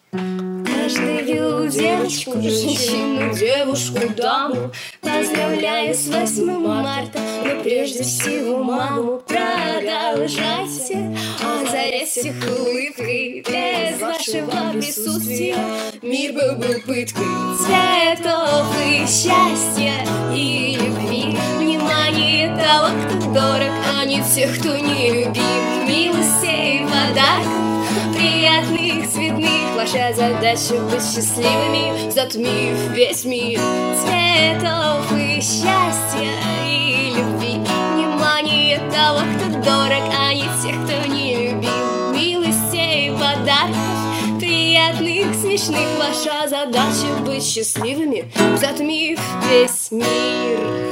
Каждую девочку, женщину, девушку, даму поздравляю с 8 марта, но прежде всего маму. Продолжайте озарять их улыбкой, без вашего присутствия мир был бы пыткой. Цветов и счастья и любви, внимание того, кто дорог, а не тех, кто не любим. Милостей, подарков, приятных, цветных. Ваша задача быть счастливыми, затмив весь мир. Цветов и счастья и любви, внимание того, кто дорог, а не тех, кто не любим. Милостей, подарков, приятных, смешных. Ваша задача быть счастливыми, затмив весь мир.